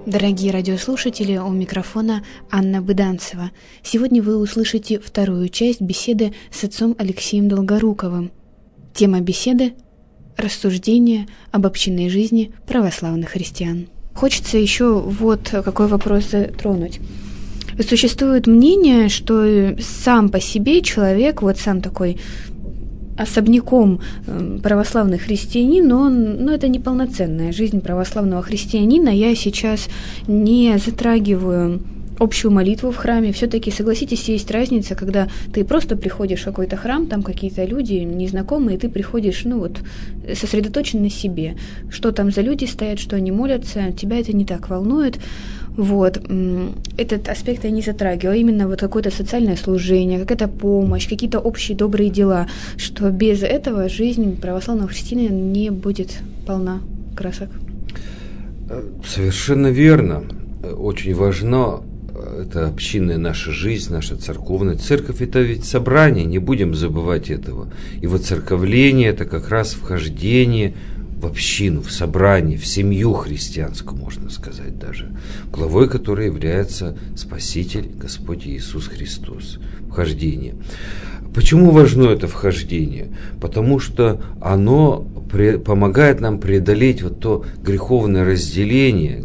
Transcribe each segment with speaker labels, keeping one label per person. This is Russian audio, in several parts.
Speaker 1: Дорогие радиослушатели, у микрофона Анна Быданцева. Сегодня вы услышите вторую часть беседы с отцом Алексеем Долгоруковым. Тема беседы – рассуждение об общинной жизни православных христиан. Хочется еще вот какой вопрос затронуть. Существует мнение, что сам по себе человек, вот сам такой особняком православный христианин, но это неполноценная жизнь православного христианина. Я сейчас не затрагиваю общую молитву в храме. Все-таки, согласитесь, есть разница, когда ты просто приходишь в какой-то храм, там какие-то люди незнакомые, и ты приходишь, сосредоточен на себе. Что там за люди стоят, что они молятся, тебя это не так волнует. Вот. Этот аспект я не затрагиваю, именно вот какое-то социальное служение, какая-то помощь, какие-то общие добрые дела, что без этого жизнь православного христианина не будет полна красок.
Speaker 2: Совершенно верно. Очень важно это общинная наша жизнь, наша церковная. Церковь – это ведь собрание, не будем забывать этого. И воцерковление – это как раз вхождение в общину, в собрание, в семью христианскую, можно сказать даже, главой которой является Спаситель, Господь Иисус Христос. Вхождение. Почему важно это вхождение? Потому что оно помогает нам преодолеть вот то греховное разделение,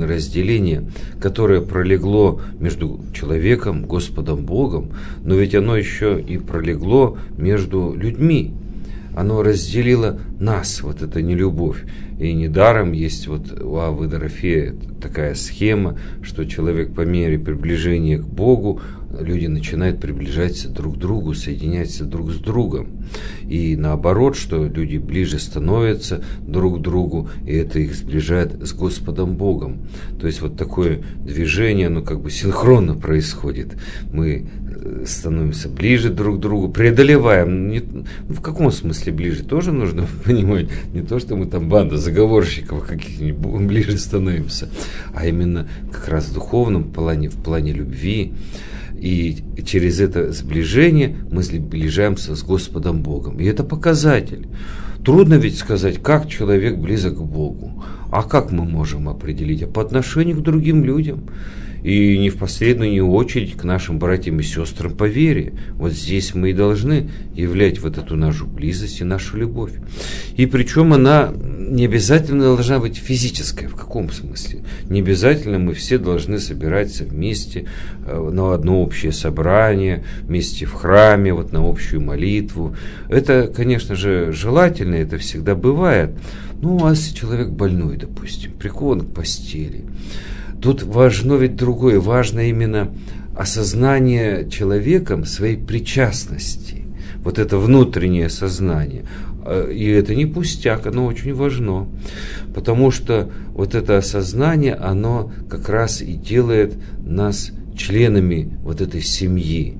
Speaker 2: которое пролегло между человеком, Господом Богом, но ведь оно еще и пролегло между людьми. Оно разделило нас, вот эта нелюбовь. И недаром есть вот у Аввы Дорофея такая схема, что человек по мере приближения к Богу, люди начинают приближаться друг к другу, соединяться друг с другом. И наоборот, что люди ближе становятся друг к другу, и это их сближает с Господом Богом. То есть вот такое движение, оно как бы синхронно происходит. Мы становимся ближе друг к другу, преодолеваем. В каком смысле ближе? Тоже нужно понимать. Не то, что мы там банда заговорщиков каких-нибудь ближе становимся, а именно как раз в духовном плане, в плане любви. И через это сближение мы сближаемся с Господом Богом. И это показатель. Трудно ведь сказать, как человек близок к Богу. А как мы можем определить? А по отношению к другим людям. И не в последнюю очередь к нашим братьям и сестрам по вере. Вот здесь мы и должны являть вот эту нашу близость и нашу любовь. И причем она не обязательно должна быть физическая. В каком смысле? Не обязательно мы все должны собираться вместе на одно общее собрание, вместе в храме, вот на общую молитву. Это, конечно же, желательно, это всегда бывает. Ну, а если человек больной, допустим, прикован к постели, тут важно ведь другое, важно именно осознание человеком своей причастности, вот это внутреннее сознание. И это не пустяк, оно очень важно, потому что вот это осознание, оно как раз и делает нас членами вот этой семьи.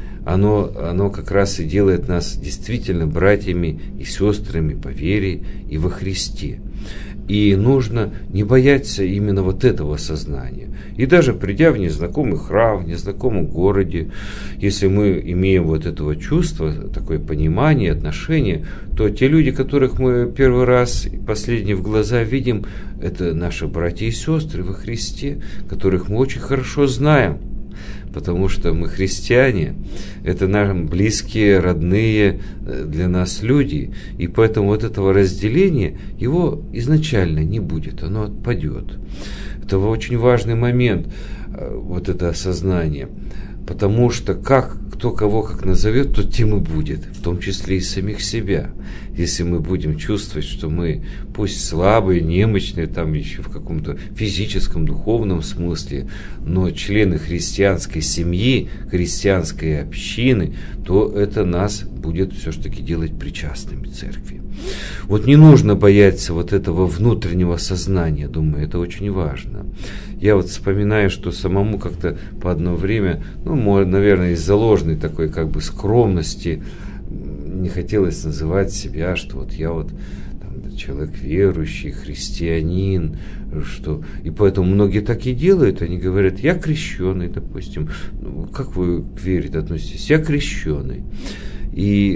Speaker 2: Оно как раз и делает нас действительно братьями и сестрами по вере и во Христе. И нужно не бояться именно вот этого сознания. И даже придя в незнакомый храм, в незнакомом городе, если мы имеем вот этого чувства, такое понимание, отношение, то те люди, которых мы первый раз и последний в глаза видим, это наши братья и сестры во Христе, которых мы очень хорошо знаем. Потому что мы христиане, это нам близкие, родные для нас люди, и поэтому вот этого разделения, его изначально не будет, оно отпадет. Это очень важный момент, вот это осознание, потому что кто кого как назовет, то тем и будет, в том числе и самих себя. Если мы будем чувствовать, что мы, пусть слабые, немощные, там еще в каком-то физическом, духовном смысле, но члены христианской семьи, христианской общины, то это нас будет все-таки делать причастными церкви. Вот не нужно бояться вот этого внутреннего сознания, думаю, это очень важно. Я вот вспоминаю, что самому как-то по одно время, наверное, из-за ложной такой как бы скромности, не хотелось называть себя, что вот я вот там, человек верующий, христианин, что... И поэтому многие так и делают, они говорят, я крещеный, допустим, как вы к вере относитесь? Я крещеный. И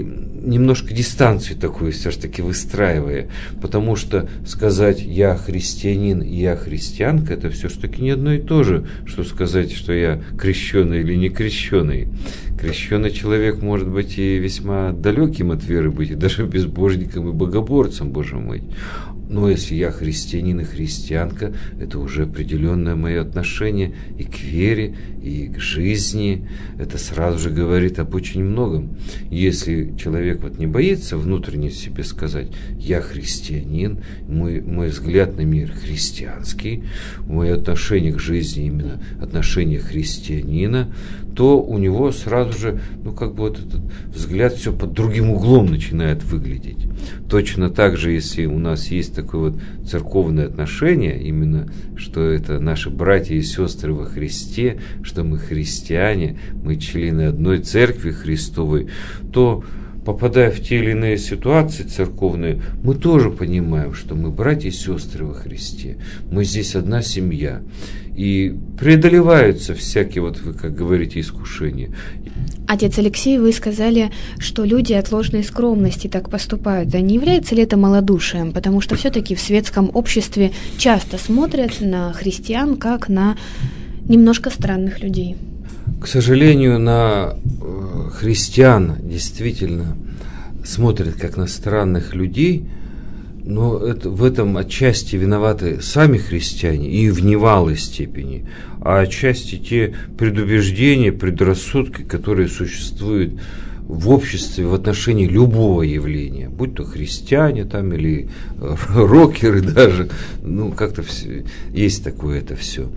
Speaker 2: немножко дистанцию такую все же таки выстраивая, потому что сказать «я христианин» и «я христианка» – это все же таки не одно и то же, что сказать, что я крещеный или не крещеный. Крещеный человек может быть и весьма далеким от веры быть, и даже безбожником и богоборцем, Боже мой. Но если я христианин и христианка, это уже определенное мое отношение и к вере, и к жизни. Это сразу же говорит об очень многом. Если человек вот не боится внутренне себе сказать «я христианин», мой взгляд на мир христианский, мое отношение к жизни именно отношение христианина, то у него сразу же, вот этот взгляд все под другим углом начинает выглядеть. Точно так же, если у нас есть такое вот церковное отношение, именно, что это наши братья и сестры во Христе, что мы христиане, мы члены одной церкви Христовой, то, попадая в те или иные ситуации церковные, мы тоже понимаем, что мы братья и сестры во Христе, мы здесь одна семья. И преодолеваются всякие, вот вы как говорите, искушения.
Speaker 1: Отец Алексей, вы сказали, что люди от ложной скромности так поступают. А не является ли это малодушием? Потому что все-таки в светском обществе часто смотрят на христиан как на немножко странных людей.
Speaker 2: К сожалению, на христиан действительно смотрят как на странных людей, но в этом отчасти виноваты сами христиане и в немалой степени, а отчасти те предубеждения, предрассудки, которые существуют в обществе в отношении любого явления, будь то христиане там или рокеры даже, как-то есть такое это все.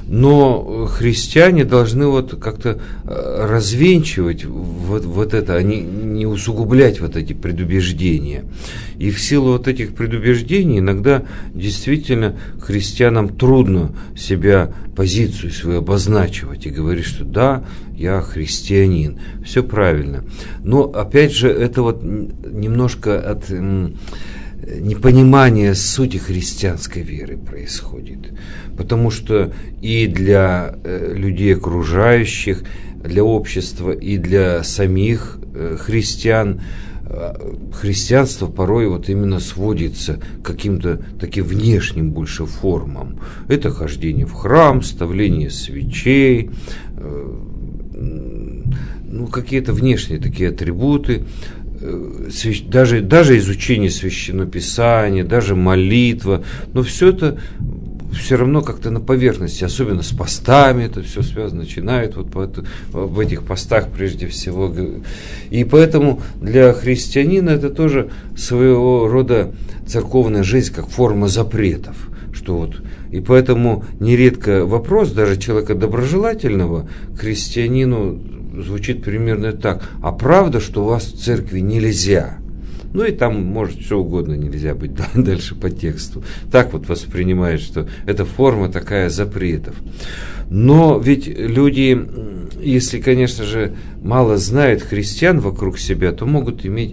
Speaker 2: Но христиане должны вот как-то развенчивать вот это, а не усугублять вот эти предубеждения. И в силу вот этих предубеждений иногда действительно христианам трудно себя, позицию свою обозначивать и говорить, что да, я христианин. Все правильно. Но опять же, это вот немножко от непонимания сути христианской веры происходит. Потому что и для людей окружающих, для общества, и для самих христиан христианство порой вот именно сводится к каким-то таким внешним больше формам. Это хождение в храм, ставление свечей, какие-то внешние такие атрибуты, даже изучение священного писания, даже молитва, но все это все равно как-то на поверхности, особенно с постами это все связано, начинают в этих постах прежде всего. И поэтому для христианина это тоже своего рода церковная жизнь как форма запретов. И поэтому нередко вопрос даже человека доброжелательного к христианину звучит примерно так: а правда, что у вас в церкви нельзя? И там может все угодно нельзя быть дальше по тексту. Так вот воспринимают, что это форма такая запретов. Но ведь люди, если, конечно же, мало знают христиан вокруг себя, то могут иметь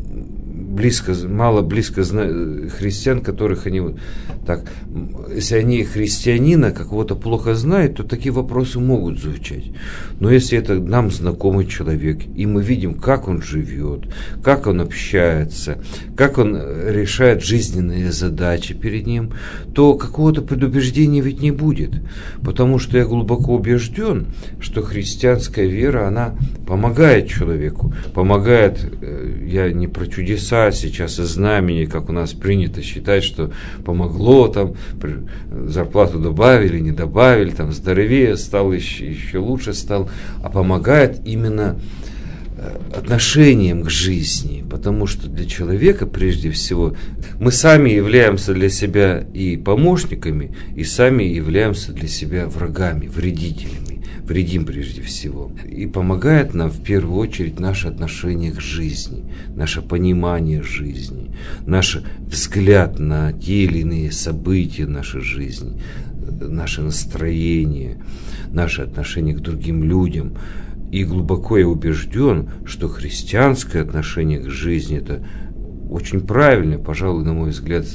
Speaker 2: мало близко христиан, которых они так, если они христианина какого-то плохо знают, то такие вопросы могут звучать. Но если это нам знакомый человек, и мы видим, как он живет, как он общается, как он решает жизненные задачи перед ним, то какого-то предубеждения ведь не будет. Потому что я глубоко убежден, что христианская вера, она помогает человеку, помогает, я не про чудеса сейчас и знамения, как у нас принято считать, что помогло, там зарплату добавили, не добавили, там здоровее стал, еще лучше стал, а помогает именно отношением к жизни, потому что для человека прежде всего мы сами являемся для себя и помощниками, и сами являемся для себя врагами, вредителями. Вредим прежде всего. И помогает нам в первую очередь наше отношение к жизни, наше понимание жизни, наш взгляд на те или иные события нашей жизни, наше настроение, наше отношение к другим людям. И глубоко я убежден, что христианское отношение к жизни – это очень правильное, пожалуй, на мой взгляд,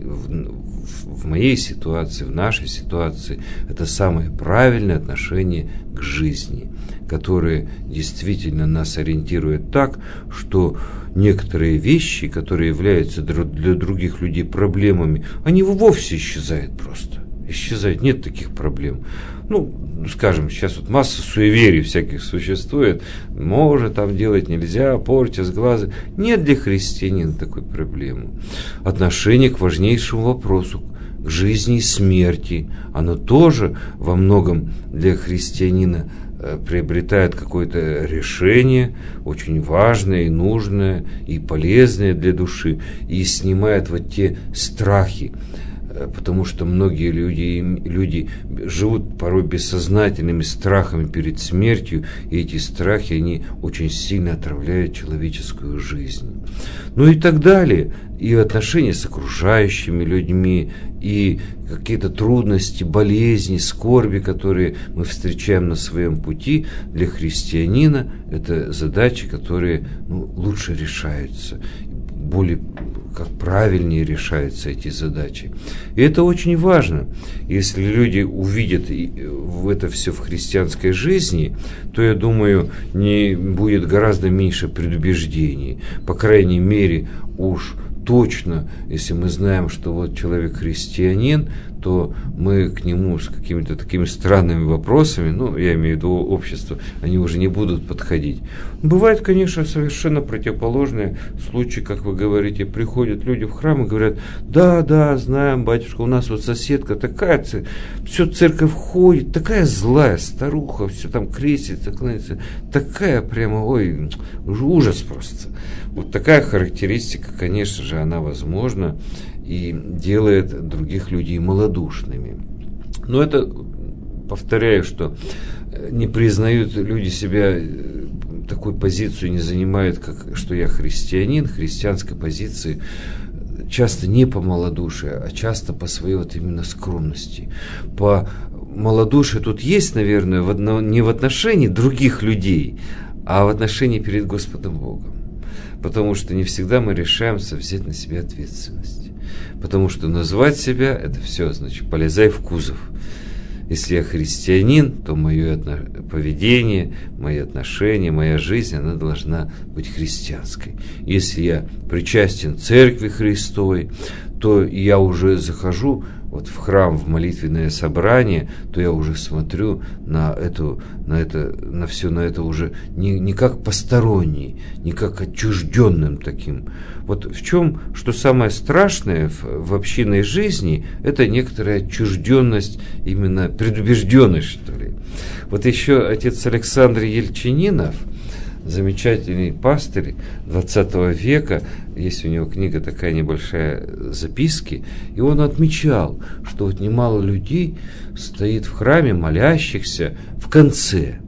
Speaker 2: в моей ситуации, в нашей ситуации, это самое правильное отношение к жизни, которое действительно нас ориентирует так, что некоторые вещи, которые являются для других людей проблемами, они вовсе исчезают просто. Исчезает, нет таких проблем. Скажем, сейчас вот масса суеверий всяких существует. Можно там делать, нельзя, портят глаза. Нет для христианина такой проблемы. Отношение к важнейшему вопросу, к жизни и смерти, оно тоже во многом для христианина приобретает какое-то решение, очень важное и нужное, и полезное для души, и снимает вот те страхи. Потому что многие люди живут порой бессознательными страхами перед смертью, и эти страхи, они очень сильно отравляют человеческую жизнь. И так далее. И отношения с окружающими людьми, и какие-то трудности, болезни, скорби, которые мы встречаем на своем пути, для христианина это задачи, которые лучше решаются, более как правильнее решаются эти задачи. И это очень важно. Если люди увидят это все в христианской жизни, то, я думаю, не будет гораздо меньше предубеждений. По крайней мере, уж точно, если мы знаем, что вот человек христианин, то мы к нему с какими-то такими странными вопросами, я имею в виду общество, они уже не будут подходить. Бывает, конечно, совершенно противоположные случаи, как вы говорите, приходят люди в храм и говорят: да, знаем, батюшка, у нас вот соседка такая, все церковь ходит, такая злая старуха, все там крестится, кланяется, такая прямо, ужас просто. Вот такая характеристика, конечно же, она возможна и делает других людей малодушными. Но это, повторяю, что не признают люди себя, такой позицию не занимают, как что я христианин, христианской позиции, часто не по малодушию, а часто по своей вот именно скромности. По малодушию тут есть, наверное, не в отношении других людей, а в отношении перед Господом Богом. Потому что не всегда мы решаемся взять на себя ответственность. Потому что назвать себя – это все, значит, полезай в кузов. Если я христианин, то мое поведение, мои отношения, моя жизнь, она должна быть христианской. Если я причастен Церкви Христовой, то я уже захожу вот в храм, в молитвенное собрание, то я уже смотрю на все это уже не как посторонний, не как отчужденным таким. Вот в чем, что самое страшное в общинной жизни, это некоторая отчужденность, именно предубежденность, что ли. Вот еще отец Александр Ельчининов, замечательный пастырь 20 века, есть у него книга такая небольшая, записки, и он отмечал, что вот немало людей стоит в храме, молящихся в конце.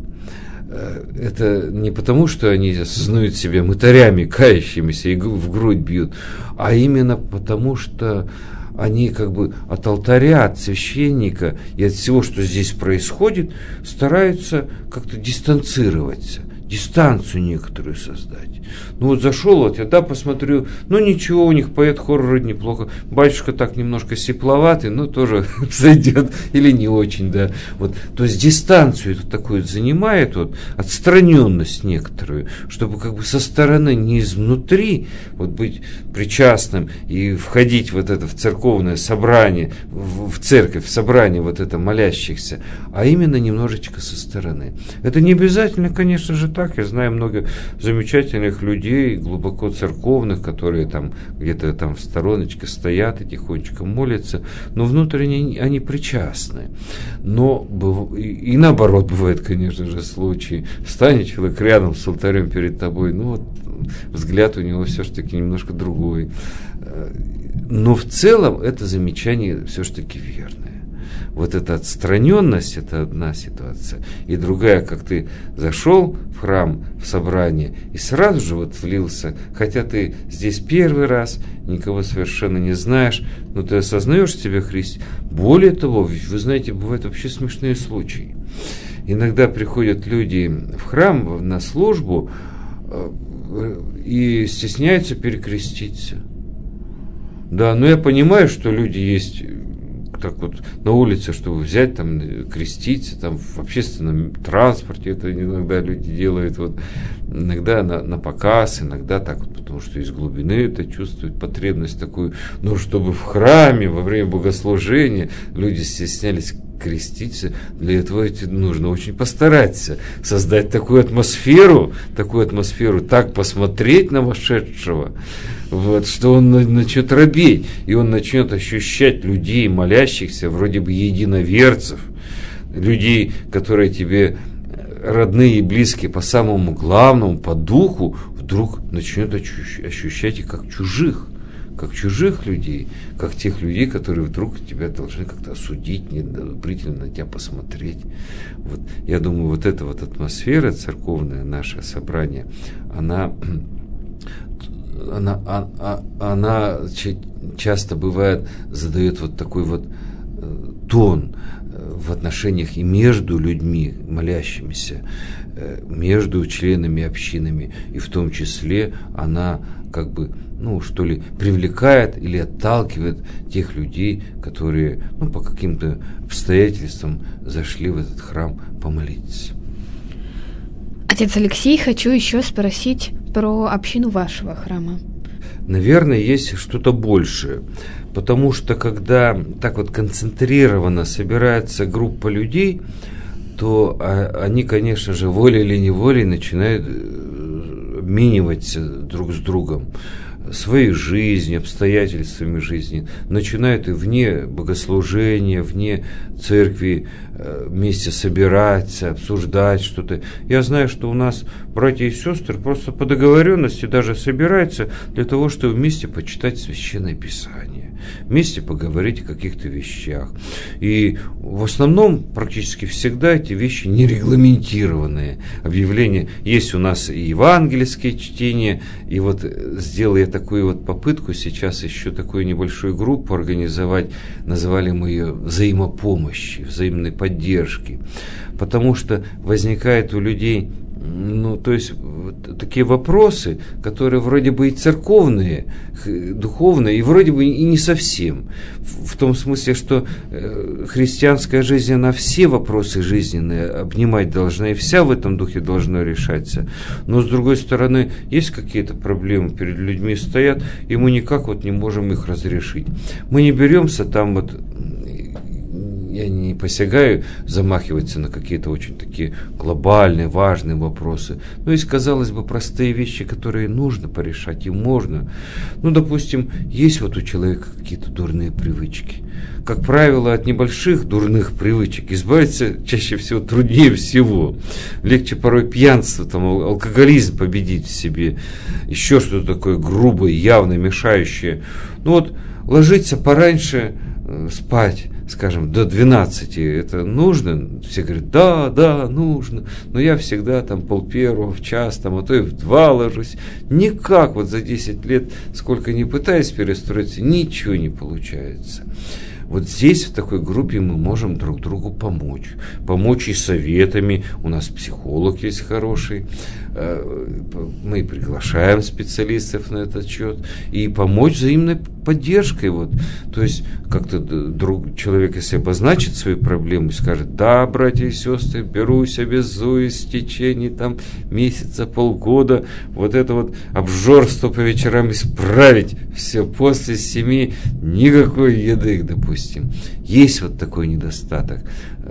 Speaker 2: Это не потому, что они осознают себя мытарями, кающимися и в грудь бьют, а именно потому, что они как бы от алтаря, от священника и от всего, что здесь происходит, стараются как-то дистанцироваться, дистанцию некоторую создать. Зашел, я посмотрю, ничего, у них поет хор вроде неплохо, батюшка так немножко сепловатый, тоже зайдет, или не очень, да. То есть дистанцию эту такую занимает, отстраненность некоторую, чтобы как бы со стороны, не изнутри, быть причастным и входить в церковное собрание, в церковь, в собрание это молящихся, а именно немножечко со стороны. Это не обязательно, конечно же, так. Я знаю много замечательных людей, глубоко церковных, которые там где-то там в стороночке стоят и тихонечко молятся, но внутренне они причастны. Но и наоборот бывает, конечно же, случаи. Встанет человек рядом с алтарем перед тобой, взгляд у него все-таки немножко другой. Но в целом это замечание все-таки верное. Эта отстраненность – это одна ситуация. И другая, как ты зашел в храм, в собрание, и сразу же влился, хотя ты здесь первый раз, никого совершенно не знаешь, но ты осознаешь себя христианином. Более того, вы знаете, бывают вообще смешные случаи. Иногда приходят люди в храм на службу, и стесняются перекреститься. Да, но я понимаю, что люди есть так вот на улице, чтобы взять там, креститься, там в общественном транспорте, это иногда люди делают, вот, иногда на показ, иногда так вот, потому что из глубины это чувствуют потребность такую, но чтобы в храме во время богослужения люди стеснялись креститься, для этого нужно очень постараться, создать такую атмосферу, так посмотреть на вошедшего, вот, что он начнет робеть, и он начнет ощущать людей, молящихся, вроде бы единоверцев, людей, которые тебе родные и близкие по самому главному, по духу, вдруг начнет ощущать их как чужих людей, как тех людей, которые вдруг тебя должны как-то осудить, неодобрительно на тебя посмотреть. Вот, я думаю, вот эта вот атмосфера церковная, наше собрание, она часто бывает, задает вот такой вот тон в отношениях и между людьми, молящимися, между членами общинами, и в том числе она как бы, что ли, привлекает или отталкивает тех людей, которые, по каким-то обстоятельствам зашли в этот храм помолиться.
Speaker 1: Отец Алексей, хочу еще спросить про общину вашего храма.
Speaker 2: Наверное, есть что-то большее, потому что когда так вот концентрированно собирается группа людей, то они, конечно же, волей или неволей начинают обмениваться друг с другом своей жизнью, обстоятельствами жизни, начинают и вне богослужения, вне церкви вместе собираться, обсуждать что-то. Я знаю, что у нас братья и сестры просто по договоренности даже собираются для того, чтобы вместе почитать Священное Писание, вместе поговорить о каких-то вещах. И в основном практически всегда эти вещи нерегламентированные. Объявления есть у нас и евангельские чтения, и вот сделал я такую вот попытку сейчас еще такую небольшую группу организовать, называли мы ее взаимопомощи, взаимной поддержки, потому что возникает у людей, то есть такие вопросы, которые вроде бы и церковные, духовные, и вроде бы и не совсем. В том смысле, что христианская жизнь, она все вопросы жизненные обнимать должна, и вся в этом духе должна решаться. Но, с другой стороны, есть какие-то проблемы перед людьми стоят, и мы никак вот не можем их разрешить. Мы не беремся там вот, я не посягаю замахиваться на какие-то очень такие глобальные, важные вопросы. Но есть, казалось бы, простые вещи, которые нужно порешать и можно. Допустим, есть вот у человека какие-то дурные привычки. Как правило, от небольших дурных привычек избавиться чаще всего труднее всего. Легче порой пьянство, алкоголизм победить в себе, еще что-то такое грубое, явно мешающее. Ложиться пораньше, спать, скажем, до 12, это нужно? Все говорят, да, нужно, но я всегда там 11:30, в час, а то и в 2 ложусь. Никак вот за 10 лет, сколько ни пытаюсь перестроиться, ничего не получается. Вот здесь, в такой группе, мы можем друг другу помочь. Помочь и советами. У нас психолог есть хороший. Мы приглашаем специалистов на этот счет. И помочь взаимной поддержкой. То есть, как-то человек, если обозначит свою проблему и скажет, да, братья и сестры, берусь, обязуюсь в течение месяца, полгода, это обжорство по вечерам исправить. Все, после 7 никакой еды, допустим. Есть вот такой недостаток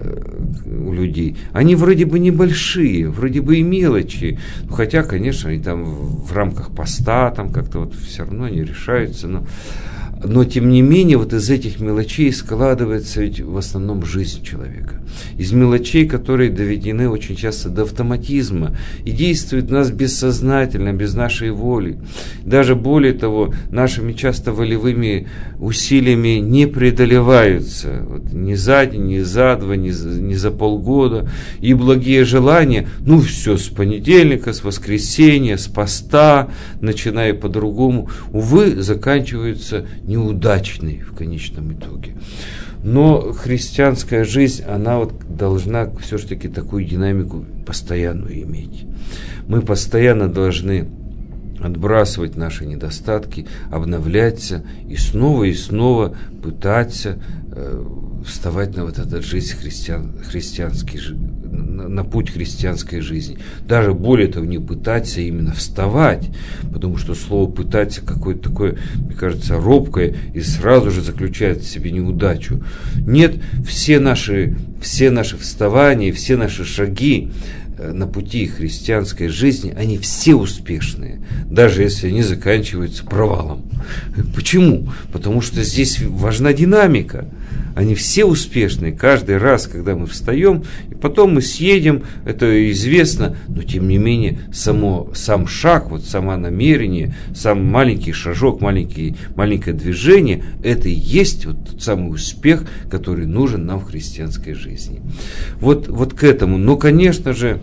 Speaker 2: у людей. Они вроде бы небольшие, вроде бы и мелочи, хотя, конечно, они там в рамках поста как-то все равно они решаются, но тем не менее из этих мелочей складывается ведь в основном жизнь человека. Из мелочей, которые доведены очень часто до автоматизма и действуют в нас бессознательно, без нашей воли. Даже более того, нашими часто волевыми усилиями не преодолеваются. Ни за день, ни за 2, ни за полгода. И благие желания, все, с понедельника, с воскресенья, с поста, начиная по-другому, увы, заканчиваются неудачной в конечном итоге. Но христианская жизнь, она должна все-таки такую динамику постоянную иметь. Мы постоянно должны отбрасывать наши недостатки, обновляться и снова пытаться вставать на вот этот жизнь христианский, на путь христианской жизни. Даже более того, не пытаться, а именно вставать, потому что слово «пытаться» какое-то такое, мне кажется, робкое и сразу же заключает в себе неудачу. Нет, все наши вставания, все наши шаги на пути христианской жизни, они все успешные, даже если они заканчиваются провалом. Почему? Потому что здесь важна динамика. Они все успешные каждый раз, когда мы встаем, и потом мы съедем, это известно, но тем не менее сам шаг, вот само намерение, сам маленький шажок, маленькое движение, это и есть вот тот самый успех, который нужен нам в христианской жизни. Вот к этому. Но, конечно же,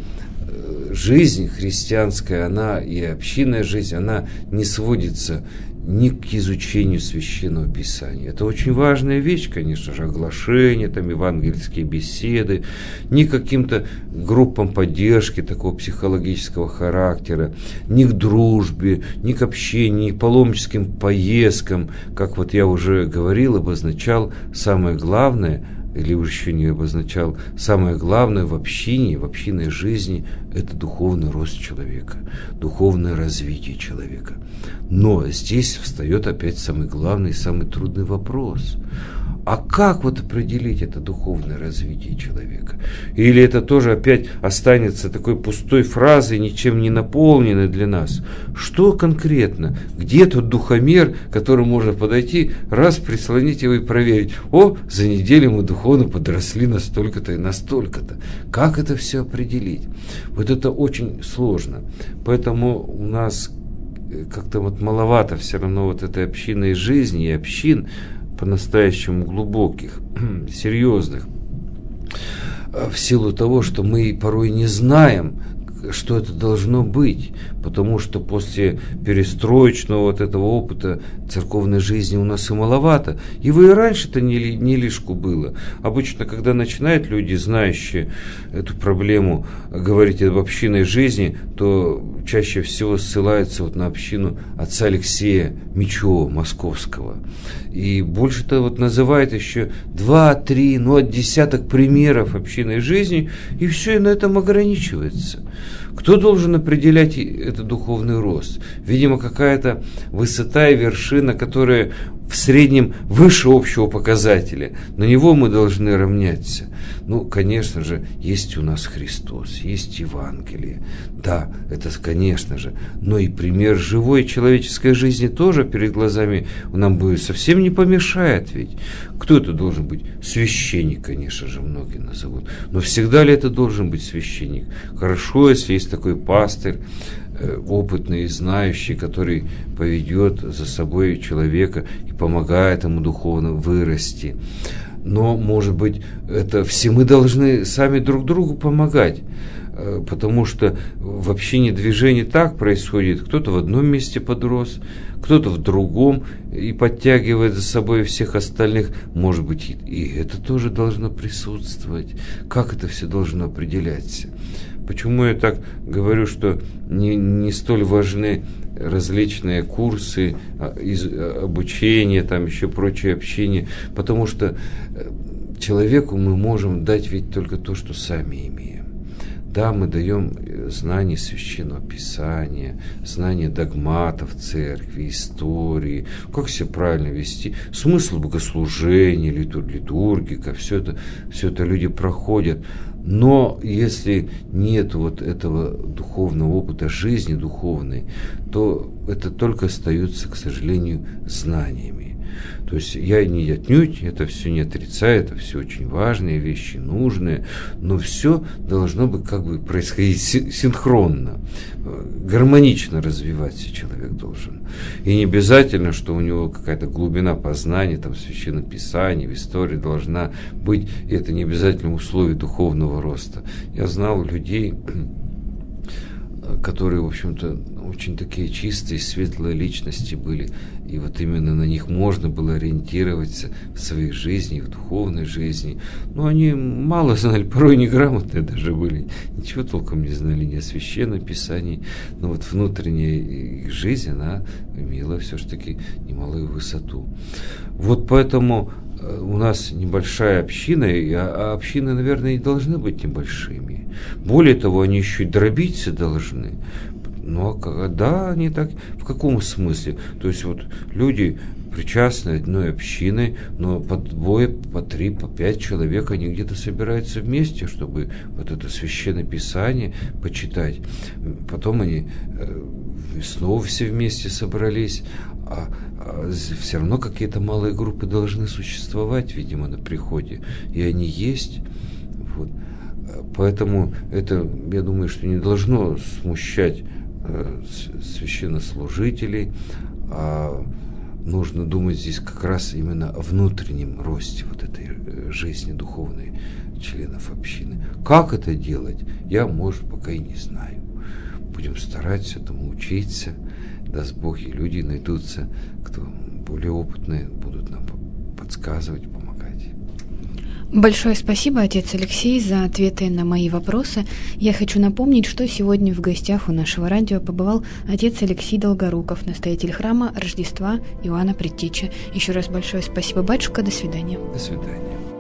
Speaker 2: жизнь христианская, она и общинная жизнь, она не сводится ни к изучению Священного Писания. Это очень важная вещь, конечно же, оглашение, там, евангельские беседы, ни к каким-то группам поддержки такого психологического характера, ни к дружбе, ни к общению, ни к паломническим поездкам, как вот я уже говорил, обозначал самое главное, или уже еще не обозначал, самое главное в общинной жизни – это духовный рост человека, духовное развитие человека. Но здесь встает опять самый главный, самый трудный вопрос. А как вот определить это духовное развитие человека? Или это тоже опять останется такой пустой фразой, ничем не наполненной для нас? Что конкретно? Где тот духомер, к которому можно подойти, раз прислонить его и проверить? О, за неделю мы духовно подросли настолько-то и настолько-то. Как это все определить? Вот это очень сложно. Поэтому у нас как-то вот маловато все равно вот этой общинной жизни и общин, по-настоящему глубоких, серьезных, в силу того, что мы порой не знаем, что это должно быть, потому что после перестроечного вот этого опыта церковной жизни у нас и маловато. Его и раньше-то не лишку было. Обычно, когда начинают люди, знающие эту проблему, говорить об общинной жизни, то чаще всего ссылаются вот на общину отца Алексея Мечева Московского. И больше-то вот называет еще 2-3, от десяток примеров общинной жизни, и все, и на этом ограничивается. Кто должен определять этот духовный рост? Видимо, какая-то высота и вершина, которая в среднем выше общего показателя. На него мы должны равняться. Конечно же, есть у нас Христос, есть Евангелие. Да, это конечно же. Но и пример живой человеческой жизни тоже перед глазами нам будет совсем не помешает ведь. Кто это должен быть? Священник, конечно же, многие назовут. Но всегда ли это должен быть священник? Хорошо, если есть такой пастырь, опытный, знающий, который поведет за собой человека и помогает ему духовно вырасти. Но, может быть, это все мы должны сами друг другу помогать, потому что в общине движение так происходит. Кто-то в одном месте подрос, кто-то в другом и подтягивает за собой всех остальных. Может быть, и это тоже должно присутствовать. Как это все должно определяться? Почему я так говорю, что не столь важны различные курсы, обучение, там еще прочее общение, потому что человеку мы можем дать ведь только то, что сами имеем. Да, мы даем знания Священного Писания, знания догматов церкви, истории, как себя правильно вести, смысл богослужения, литургика, все это люди проходят. Но если нет вот этого духовного опыта жизни духовной, то это только остается, к сожалению, знаниями. То есть я не отнюдь, это все не отрицаю, это все очень важные вещи, нужные, но все должно бы как бы происходить синхронно, гармонично развиваться человек должен. И не обязательно, что у него какая-то глубина познания, там в Священном Писании, в истории должна быть, и это не обязательно условие духовного роста. Я знал людей, которые, в общем-то, очень такие чистые, светлые личности были. И вот именно на них можно было ориентироваться в своей жизни, в духовной жизни. Но они мало знали, порой неграмотные даже были. Ничего толком не знали ни о Священном Писании. Но вот внутренняя их жизнь, она имела все-таки немалую высоту. Вот поэтому у нас небольшая община, а общины, наверное, и должны быть небольшими. Более того, они еще и дробиться должны. Ну, да, они так, в каком смысле? То есть вот люди причастны одной общиной, но по двое, по три, по 5 человек они где-то собираются вместе, чтобы вот это Священное Писание почитать. Потом они снова все вместе собрались, а все равно какие-то малые группы должны существовать, видимо, на приходе, и они есть. Вот. Поэтому это, я думаю, что не должно смущать священнослужителей, а нужно думать здесь как раз именно о внутреннем росте вот этой жизни духовной членов общины. Как это делать, я, может, пока и не знаю. Будем стараться этому учиться. Даст Бог, и люди найдутся, кто более опытные, будут нам подсказывать, помогать.
Speaker 1: Большое спасибо, отец Алексей, за ответы на мои вопросы. Я хочу напомнить, что сегодня в гостях у нашего радио побывал отец Алексей Долгоруков, настоятель храма Рождества Иоанна Предтечи. Еще раз большое спасибо, батюшка, до свидания.
Speaker 2: До свидания.